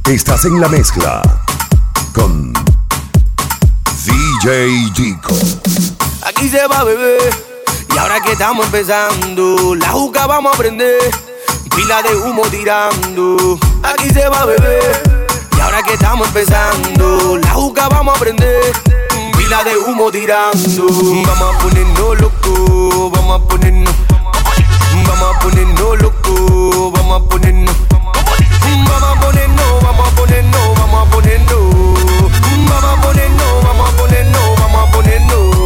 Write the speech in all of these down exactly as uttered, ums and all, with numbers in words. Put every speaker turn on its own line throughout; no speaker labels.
Estás en la mezcla con D J Dico.
Aquí se va, bebé. Y ahora que estamos empezando, la juca vamos a prender. Pila de humo tirando. Aquí se va, bebé. Y ahora que estamos empezando, la juca vamos a prender. Pila de humo tirando. Vamos a ponernos loco, vamos a ponernos. Vamos a ponernos loco, vamos a ponernos. Vamos a ponernos, vamos a ponernos, vamos a ponernos. Vamos a ponernos, vamos a ponernos, vamos a ponernos.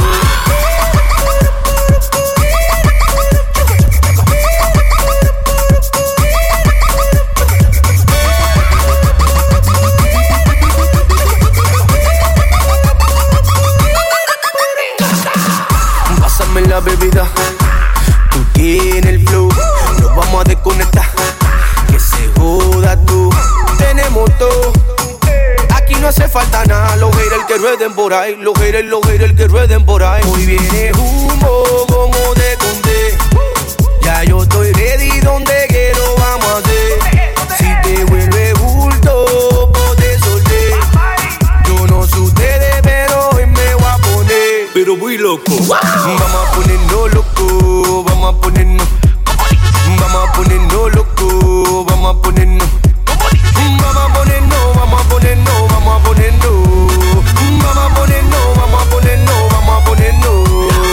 Pásame la bebida, tú tienes el flow. Nos vamos a desconectar, que se joda tú. Tenemos todo, aquí no hace falta nada. Los haters que rueden por ahí, los haters, los haters que rueden por ahí. Hoy viene humo, como te conté. Ya yo estoy ready, donde quiero vamos a hacer. Si te vuelve bulto, pues te solté. Yo no sé ustedes, pero hoy me voy a poner, pero muy loco. Vamos a ponernos loco, vamos a ponernos. Vamos a ponernos loco, vamos a ponernos. Vamos a ponernos, vamos a ponernos, vamos a ponernos. Vamos a ponernos, vamos a ponernos, vamos a ponernos.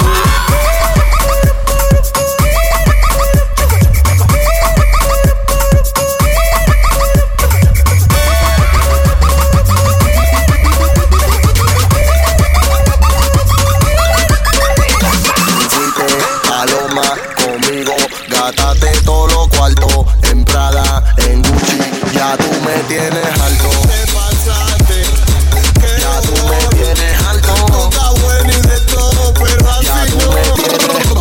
Paloma, conmigo, gástate todos los cuartos. En Prada, en Gucci, ya tú me tienes alto. Te pasaste, ya tú me tienes alto. Tú estás bueno y de todo, pero así ya tú no me tienes.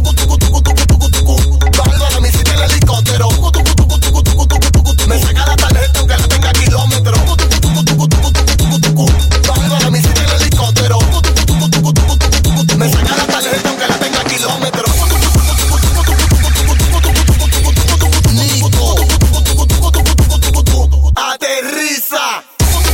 Bajo la misita en el helicóptero. Me saca la tarjeta aunque la tenga kilómetros. Bajo la misita en el helicóptero. Me saca la tarjeta aunque la tenga kilómetros. Nico, aterriza.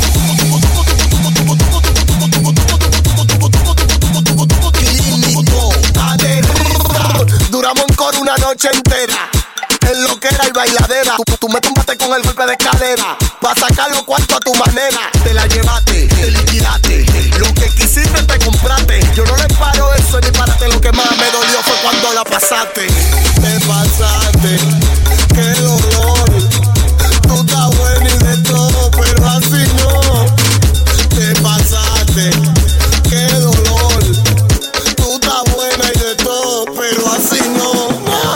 Clínico, aterriza. Duramos en coro una noche entera, en lo que era y bailadera. Tú, tú me tumbaste con el golpe de escalera, pa' sacar los cuartos a tu manera. Te la llevaste, te liquidaste, lo que quisiste te compraste. Yo no le paro eso ni párate. Lo que más me dolió fue cuando la pasaste. Te pasaste, qué dolor. Tú estás bueno y de todo, pero así no. Te pasaste, qué dolor. Tú estás buena y de todo, pero así no.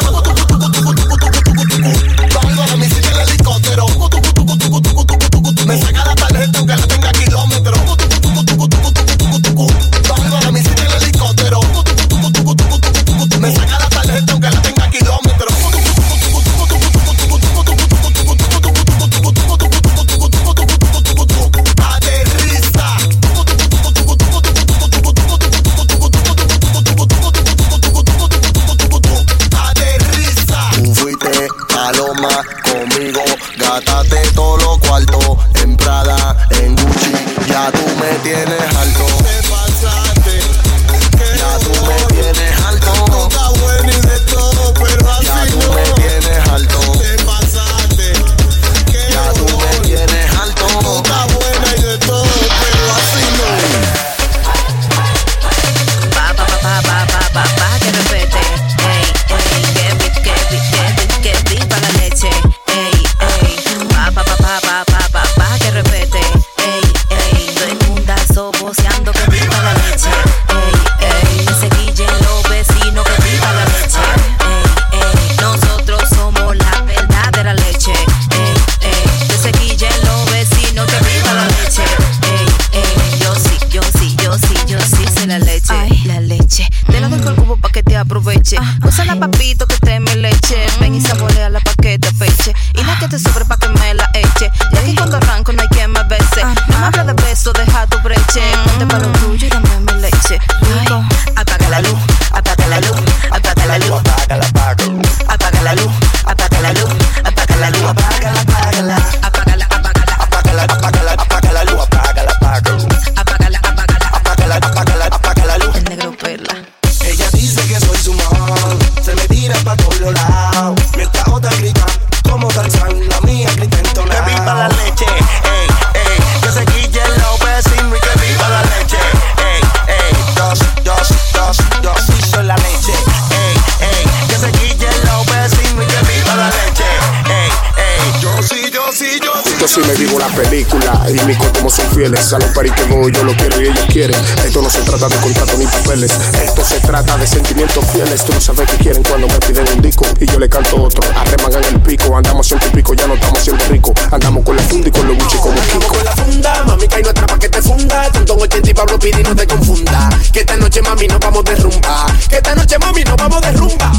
Bajo la misita en el helicóptero. Me saca la tarjeta aunque la tenga kilómetros. Bajo la misita en el helicóptero. Me saca la tarjeta aunque la tenga kilómetros. Aterriza. Aterriza. Tú fuiste paloma, conmigo, gástate todos los cuartos. En Prada, en Gucci, ya tú me tienes alto. Te pasaste, ya tú me tienes alto. Tú estás bueno y de todo, pero así ya tú no. Me tienes alto. Te pasaste, ya tú me tienes alto. Tú estás buena y de todo, pero así no.
Pa pa pa pa pa pa pa que respete. Ey, ey, que vi, que vi, que vi, que viva la leche. Ey, ey, pa pa pa pa pa pa pa pa que respete. Ey, ey, todo el mundazo voceando que viva la leche. Ey, ey, ese guille los vecinos que viva la leche. Ey, ey, nosotros somos la verdadera leche. Ey, ey, ese guille los vecinos que viva la leche. Ey, ey, yo sí, yo sí, yo sí, yo sí soy la leche. Ay, la leche, te la doy con el cubo pa' que te aproveche. Usa la papito que te me leche. Ven y saborea la pa' que te peche. Y la que te sobre pa' que me la eche. Y aquí cuando arranco no hay quien me bese. No me habla de beso, deja tu breche. Ponte pa' lo tuyo y dame mi leche. Rico, apaga la luz, apaga la luz, apaga la luz, apaga la luz, apaga la luz, apaga la luz, apaga la luz, apágala, apágala, apágala, apágala,
Yo sí me vivo la película y mis costumos son fieles. A los paris que voy yo lo quiero y ellos quieren. Esto no se trata de contrato ni papeles. Esto se trata de sentimientos fieles. Tú no sabes qué quieren cuando me piden un disco y yo le canto otro. Arremangan el pico, andamos ciento y pico, ya no estamos siendo ricos. Andamos con la funda y con los buches como Kiko.
Con la funda, mami, cae nuestra pa' que te funda. Tanto ochenta y Pablo Pidi, no te confunda. Que esta noche, mami, nos vamos de rumba. Que esta noche, mami, nos vamos de rumba.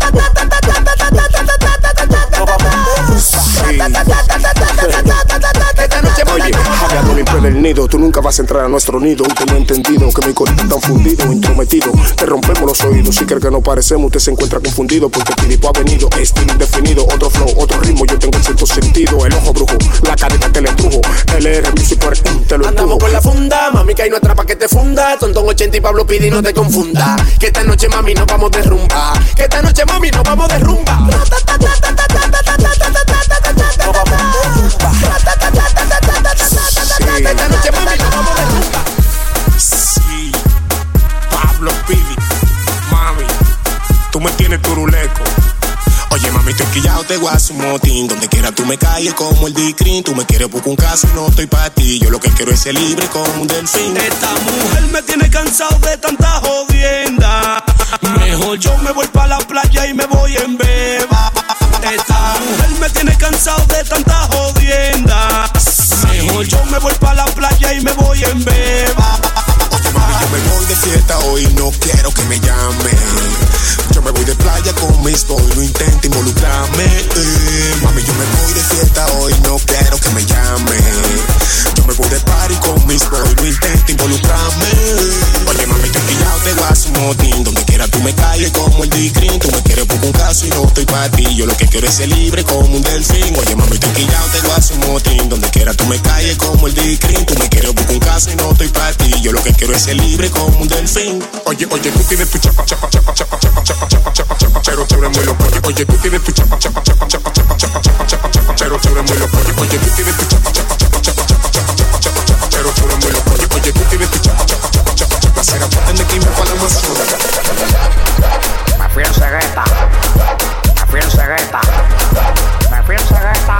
Oye, había limpio del nido, tú nunca vas a entrar a nuestro nido. Usted no ha entendido que mi corazón está fundido, intrometido. Te rompemos los oídos, si cree que no parecemos, usted se encuentra confundido. Porque Pilipo ha venido, estilo indefinido. Otro flow, otro ritmo, yo tengo el cierto sentido. El ojo brujo, la carita te le embrujo. L R Music por te lo empujo.
Andamos con la funda, mami, que hay nuestra pa' que te funda. Tontón ochenta y Pablo Pidi, no te confunda. Que esta noche, mami, nos vamos de rumba. Que esta noche, mami, nos vamos de rumba. Esta noche, mami, nos vamos de rumba.
Sí, Pablo Pidi, mami, tú me tienes turuleco.
Oye, mami, estoy quillado, te voy a hacer un motín. Donde quiera tú me calles como el D-Cream. Tú me quieres buscar un caso y no estoy pa' ti. Yo lo que quiero es ser libre como un delfín.
Esta mujer me tiene cansado de tanta jodienda. Mejor yo me voy pa' la playa y me voy en beba. Esta mujer me tiene cansado de tanta jodienda. Mejor yo me voy pa' la playa y me voy en beba.
Oye, mami, yo me voy de fiesta hoy, no quiero que me llame. Yo me voy de playa con mis boys, no intento involucrarme. eh. Mami, yo me voy de fiesta hoy, no quiero que me llame. Yo me voy de party con mis boys, no intento involucrarme. Oye, mami, estoy quillado, te voy a hacer un motín. Donde quiera tú me calles como el D-Cream. Tú me quieres buscar un caso y no estoy pa' ti. Yo lo que quiero es ser libre como un delfín. Oye, mami, estoy quillado, te voy a hacer un motín. Donde quiera tú me calles como el D-Cream. Tú me quieres buscar un caso y no estoy pa' ti. Yo lo que quiero es ser libre como un delfín.
Oye, oye, tú tienes tu chapa, chapa, chapa, chapa, chapa, chapa, chapa, chapa, chapa, chero, chero, muy loco. Oye, oye, tú tienes tu chapa, chapa, chapa, chapa, chapa, chapa, chapa, chapa, chapa, chero, chero, muy loco. Oye, oye, tú tienes tu chapa, chapa, chapa, chapa, chapa, chapa, chapa, chapa, chapa, chero, chero, muy loco. Oye, oye, tú tienes tu chapa, chapa, chapa, chapa, chapa, será chapa de quien me fue la más chula.
Me fui en cegueta, me fui en cegueta, me fui en cegueta,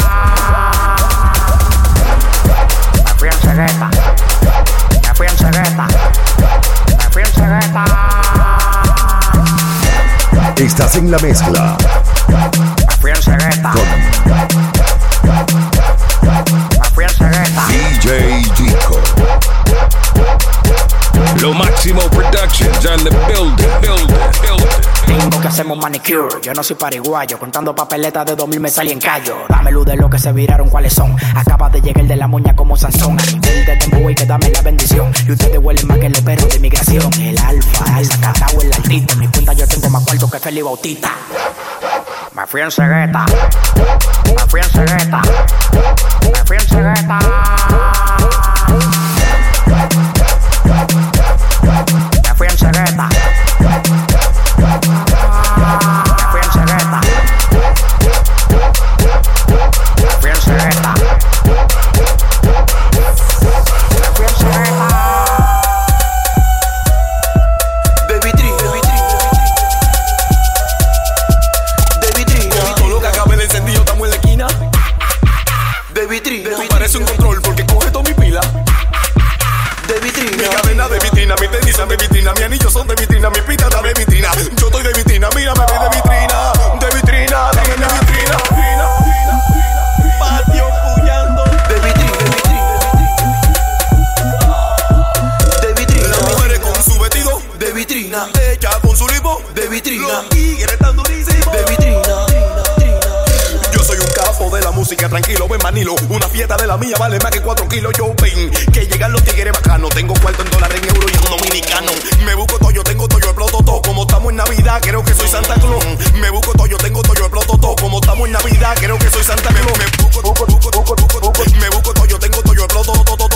me fui en cegueta, me fui en cegueta, me fui en cegueta.
Estás en la mezcla
Me fui en cegueta, me fui en cegueta.
D J Dico.
Lo Máximo Productions on the building, building, building.
Tengo que hacerme un manicure, yo no soy pariguayo. Contando papeletas de dos mil me salí en callo. Dame luz de lo que se viraron, cuáles son. Acaba de llegar de la moña como Sansón. A nivel de tempo y que dame la bendición. Y ustedes huelen más que el perro de inmigración. El alfa, el sacatao, el altito. En mi cuenta yo tengo más cuarto que Feli Bautista. Me fui en cegueta, me fui en cegueta, me fui en cegueta. Me fui en cegueta. Me fui en cegueta. Me fui en cegueta. Me fui en cegueta.
Baby Tree, Baby Tree, Baby Tree. Todo lo que acabe de encendido estamos en la esquina. Baby Tree, tú pareces un control porque coge toda mi pila. Mi cadena de vitrina, mi tenis son de vitrina, mi anillo son de vitrina, mi pita está de vitrina. Yo estoy de vitrina, mira, me ve de vitrina, de vitrina, dame de vitrina. Patio puñando. De vitrina, de vitrina, de vitrina. Las mujeres con su vestido, de vitrina. Ella con su lipo, de vitrina. Los tigres tan durísimos, de vitrina. Yo soy un capo de la música, tranquilo, ven Manilo. Una fiesta de la mía vale más que cuatro kilos. Yo ven que llegan los tigres bacanos. Tengo cuarto en dólares, en euro y en dominicano. Me busco todo, yo tengo todo, yo exploto todo. Como estamos en Navidad, creo que soy Santa Claus. Me busco todo, yo tengo todo, yo exploto todo. Como estamos en Navidad, creo que soy Santa Claus. Me busco, busco, busco, busco, busco, busco. Me busco todo, yo tengo todo, yo exploto todo, todo, todo.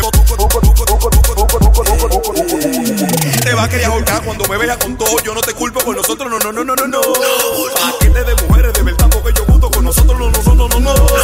Te va a querer ahorcar cuando me vea con todo. Yo no te culpo con nosotros, no, no, no, no, no, no. Paquete de mujeres de verdad porque yo gusto con nosotros, no, no, no, no, no, no.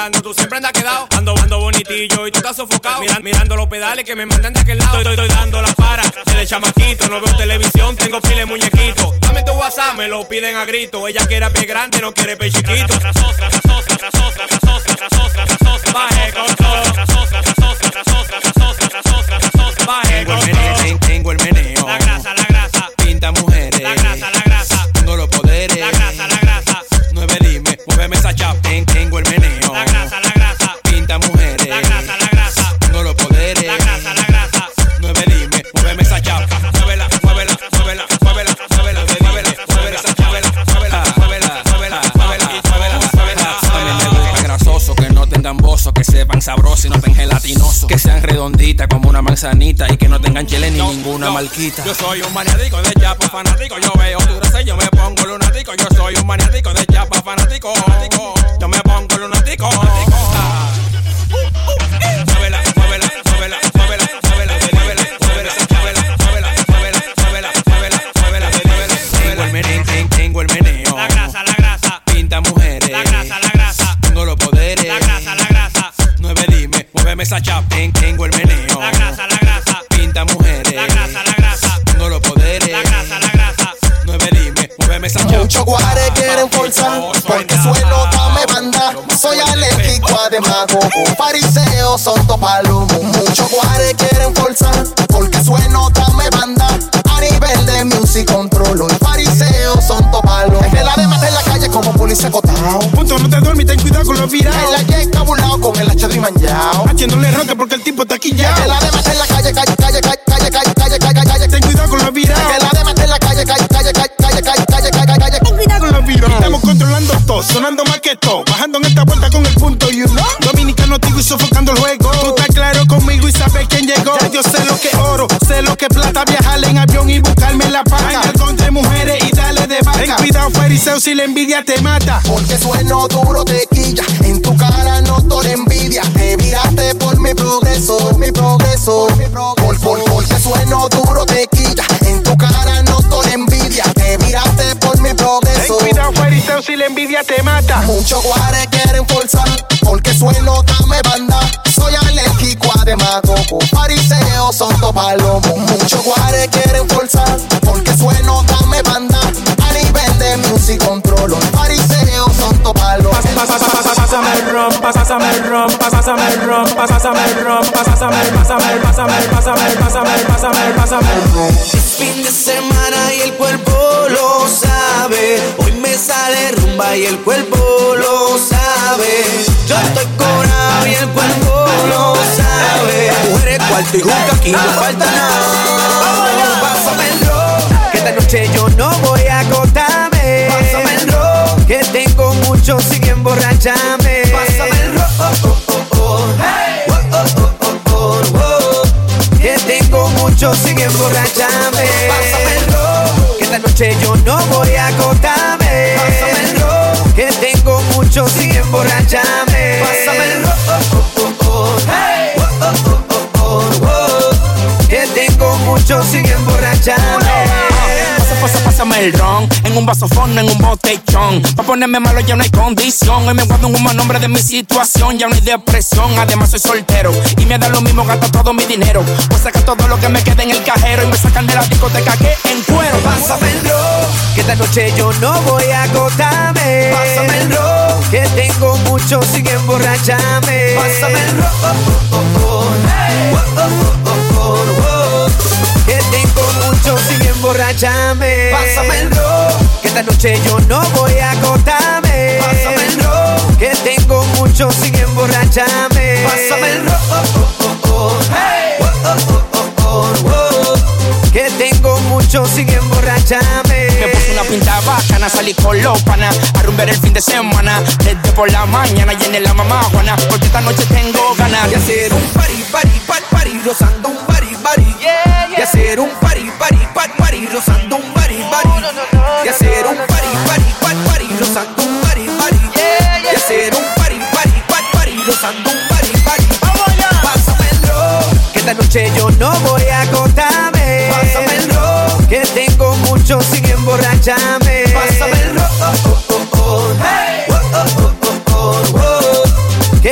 mirando, tú siempre andas quedado. Ando, ando bonitillo y tú estás sofocado. Mira, mirando los pedales que me mandan de aquel lado. Estoy, estoy, estoy dando la para, desde chamaquito. No veo televisión, tengo pile muñequito. Dame tu WhatsApp, me lo piden a grito. Ella quiere pie grande, no quiere pie chiquito. Baje con todo. Baje con todo.
Tengo el meneo.
La grasa, la grasa.
Pinta mujeres.
La grasa, la grasa.
Tengo los poderes.
La grasa, la grasa.
Nueve dime, muéveme esa chapa. Tengo el meneo.
La grasa, la grasa.
Pinta mujeres.
La grasa, la grasa.
Tengo los poderes.
La grasa, la grasa.
Nueve dime, muéveme esa chapa. Muévela, muévela, muévela, muévela, muévela, muévela, muévela esa chapa. Muévela, muévela, muévela, muévela, muévela, muévela. A mí me gusta grasoso, que no tengan bozo, que sepan sabrosos y no estén gelatinosos, que sean redonditas como una manzanita y que no tengan chile ni ninguna marquita.
Yo soy un maniático de chapa fanático. Yo veo tu grasa y yo me pongo lunático. Yo soy un maniático de chapa fanático. Yo me pongo lunático. Muévela, muévela, muévela, muévela, muévela, muévela, muévela, muévela, muévela, muévela, muévela, muévela, muévela, muévela.
Tengo el meneo, tengo el meneo.
La grasa, la grasa.
Pinta mujeres.
La grasa, la grasa.
Tengo los poderes.
La grasa, la grasa.
Nueve dime, muéveme esa chapa. Tengo el meneo.
La grasa, la grasa.
Pinta mujeres.
La grasa, la grasa.
Tengo los poderes.
La grasa, la grasa.
Nueve dime, muéveme esa chapa.
Muchos guares quieren forzar, porque suelo dame banda. Soy alérgico a demagogo, fariseos son topalomo. Muchos guares quieren forzar, porque sueno dame banda. A nivel de music controlo, y fariseos son topalomo. Es que la de matar en la calle como policía acotado.
Punto, no te duermes, ten cuidado con los virados.
En la yeca burlado con el hachadri manchado.
Haciéndole ronca porque el tipo está aquí ya.
Es que la de matar en la calle, calle, calle, calle, calle, calle, calle, calle, calle.
Ten cuidado con los virados.
Es que la de matar en la calle, calle, calle, calle, calle, calle, calle, calle, calle.
Ten cuidado con los virados. Estamos controlando todo, sonando más que todo. Bajando en esta vuelta con el punto, you know. Dominicano activo y sofocando el juego. Tú estás claro conmigo y sabes quién llegó. Ya yo sé lo que oro, sé lo que plata. Viajar en avión y buscarme la paga. Andar contra mujeres y darle de vaca. Ten cuidado, fariseo, si la envidia te mata.
Porque sueno duro tequilla. En tu cara noto la envidia. Te miraste por mi progreso, mi progreso. Por, por, porque sueno duro tequilla. En tu cara noto la envidia. Te miraste por mi progreso.
Ten cuidado, fariseo, si la envidia te mata.
Muchos guares quieren forzar, porque sueno dame banda. Soy alérgico a demagogo, fariseos son topalomo. Muchos guares quieren forzar, porque sueno dame banda. A nivel de music controlo, fariseos son topalomo.
Pásame el ron, pásame el ron, pásame el ron, pásame el ron, pásame el, pásame el, pásame el, pásame el, pásame el, pásame el, pásame el ron.
Es fin de semana y el cuerpo lo sabe. Hoy me sale rumba y el cuerpo lo sabe. Yo estoy cobrado y el cuerpo lo sabe. Mujeres, cuarto y juca, aquí no falta nada. Pásame el ron, que esta noche yo no voy a acostarme. Pásame el ron, que tengo mucho sin emborracharme. Pásame el ron, oh, oh, oh, oh. Hey. Oh, oh, oh, oh, oh, oh. Que tengo mucho sin emborracharme. Pásame el ron, que esta noche yo no voy a acostarme. Pásame el ron, que tengo mucho sin emborracharme. Pásame el ron, oh, oh, oh, oh. Hey. Oh, oh, oh, oh, oh, oh. Que tengo mucho sin emborracharme.
Pasa, pasa, pásame el ron. En un vasofón, en un botellón. Pa' ponerme malo ya no hay condición. Hoy me guardo un humo nombre de mi situación. Ya no hay depresión, además soy soltero. Y me da lo mismo, gasto todo mi dinero. Pues saca todo lo que me quede en el cajero. Y me sacan de la discoteca que en cuero.
Pásame el ron, que esta noche yo no voy a acostarme. Pásame el ron, que tengo mucho sin emborracharme. Pásame el ron, oh, oh, oh, oh. Hey. Oh, oh, oh, oh, oh. Que tengo mucho sin emborracharme. Pásame el ron, que esta noche yo no voy a acostarme. Pásame el ron, que tengo mucho sin emborracharme. Pásame el ron, oh, oh, oh, oh. Hey. Oh, oh, oh, oh, oh. Que tengo mucho sin emborracharme.
Me puse una pinta bacana, salí con los panas a rumbear el fin de semana. Desde por la mañana llené la mamá Juana, porque esta noche tengo ganas
de hacer un party, party, party, party, rozando un party, party. Yeah, yeah. De hacer un party, party, party, party, rozando un party, party. No, no, no, de hacer un party, party, party, party, rozando un party, party. Yeah, yeah. De hacer un party, party, party, party, rozando un party, party. Vamos allá. Pásame el ron, que esta noche yo no voy a acostarme. Pásame el ron, que tengo mucho sin emborracharme. Pásame el ron, oh, oh, oh, oh. Hey. Oh, oh, oh, oh, oh, oh.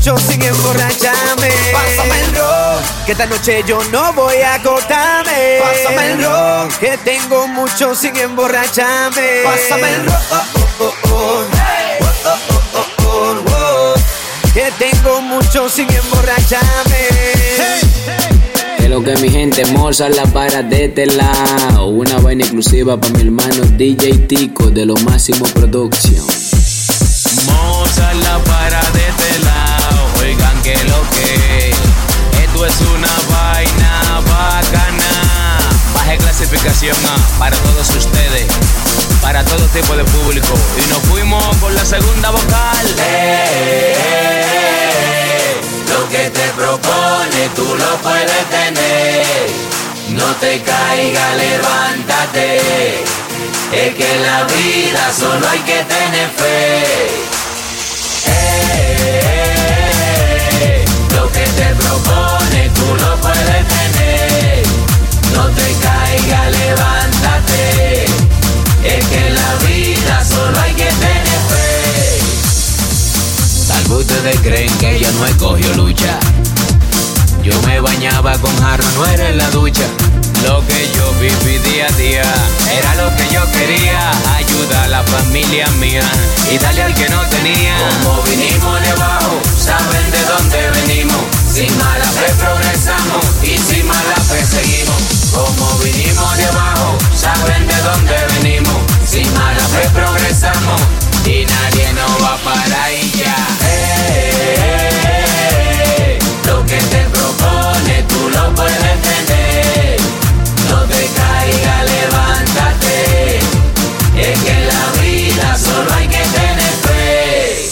mucho sin emborracharme. Pásame el ron, que esta noche yo no voy a acostarme. Pásame el ron, que tengo mucho sin emborracharme. Pásame el ron, oh, oh, oh, oh. Oh, oh, oh, oh, oh. Que tengo mucho sin emborracharme. Hey.
Que lo que mi gente moza la para de este lado. Una vaina exclusiva para mi hermano D J Tico de lo Máximo Production.
Moza la para de este lado. Oigan que lo que esto es una vaina bacana. Baje clasificación A para todos ustedes, para todo tipo de público. Y nos fuimos por la segunda vocal.
Hey, hey, hey. Lo que te propone tú lo puedes tener. No te caigas, levántate. Es que en la vida solo hay que tener fe. Hey, hey, hey. Lo que te propone tú lo puedes tener. No te caigas, levántate. Es que en la vida solo hay que tener fe.
Tal vez ustedes creen que yo no escogió lucha. Yo me bañaba con jarro, no era en la ducha. Lo que yo viví día a día era lo que yo quería. Ayudar a la familia mía y darle al que no tenía.
Como vinimos de abajo, saben de dónde venimos. Sin mala fe progresamos y sin mala fe seguimos. Como vinimos de abajo, saben de dónde venimos. Sin mala fe progresamos y nadie nos va a parar y ya. Hey, hey, hey. Lo que te propone tú lo puedes tener. No te caigas, levántate. Es que en la vida solo hay que tener fe.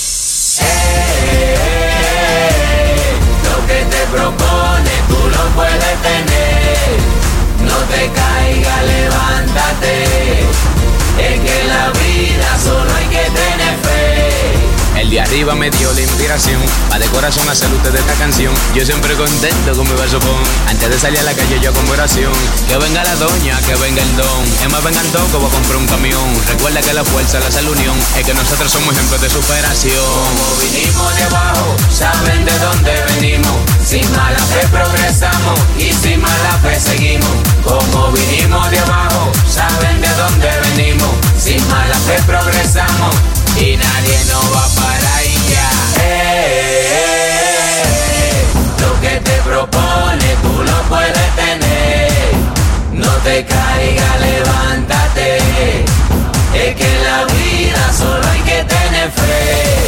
Hey, hey, hey. Lo que te propone tú lo puedes tener. No te caigas, levántate. Es que en la vida solo hay que tener fe.
El de arriba me dio la inspiración pa' de corazón hacer ustedes esta canción. Yo siempre contento con mi vasopón. Antes de salir a la calle yo con oración. Que venga la doña, que venga el don. Es más, vengan todos, voy a comprar un camión. Recuerda que la fuerza la hace la unión. Es que nosotros somos ejemplos de superación.
Como vinimos de abajo, saben de dónde venimos. Sin mala fe progresamos y sin mala fe seguimos. Como vinimos de abajo, saben de dónde venimos. Sin mala fe progresamos y nadie nos va a parar y ya. Hey, hey, hey. Lo que te propone tú lo puedes tener. No te caigas, levántate. Es que en la vida solo hay que tener fe.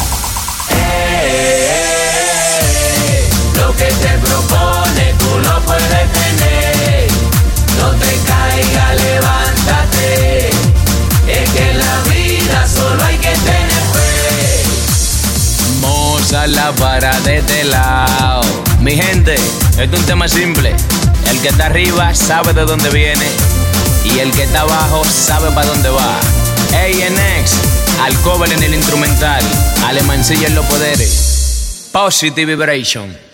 Hey, hey, hey. Lo que te propone tú lo puedes tener. No te caigas, levántate. Es que en la vida solo hay que tener fe.
Moza la para de este lado. Mi gente, esto es un tema simple. El que está arriba sabe de dónde viene y el que está abajo sabe para dónde va. A N X, al cover en el instrumental, Alemancilla en los poderes. Positive Vibration.